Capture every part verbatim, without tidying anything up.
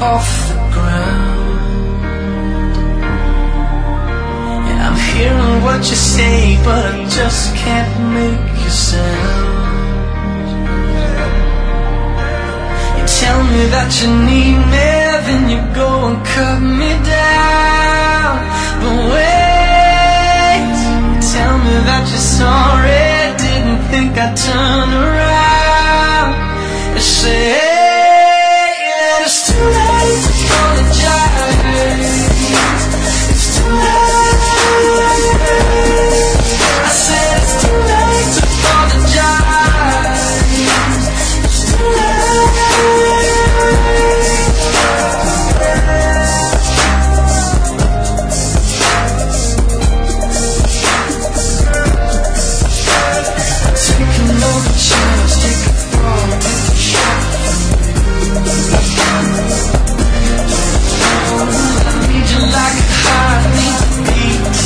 off the ground. Yeah, I'm hearing what you say, but I just can't make a sound. You tell me that you need me, then you go and cut me down. But wait, tell me that you're sorry, didn't think I'd turn around and say it's too late to apologize. It's too late. I said it's too late to apologize. It's too take another chance, take a fall, take a shot. I need you like a heart needs a beat.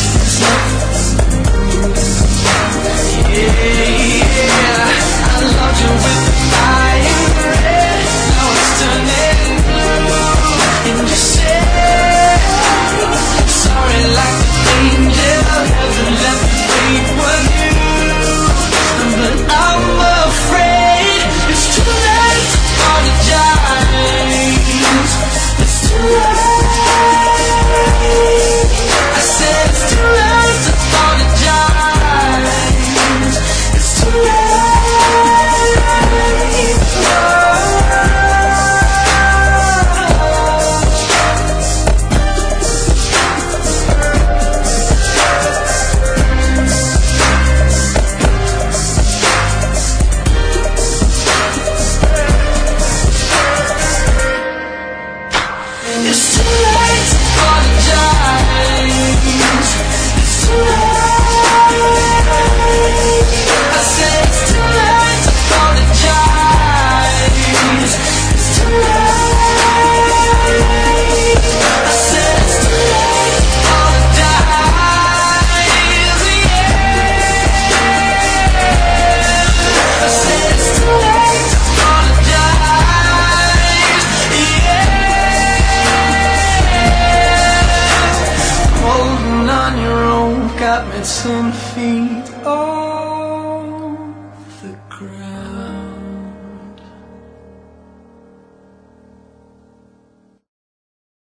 Yeah, yeah. I loved you with the fire red. Now it's turning blue. And you said sorry like an angel. Heaven let me wait with you. But I'm afraid it's too late to apologize. It's too late. I said it's too late to apologize. It's too late. It's too late to apologize. It's too late. I said it's too late to apologize. It's too late. I said it's too late to apologize. Yeah. I said it's too late to apologize. Yeah. Holding on your own got me ten feet.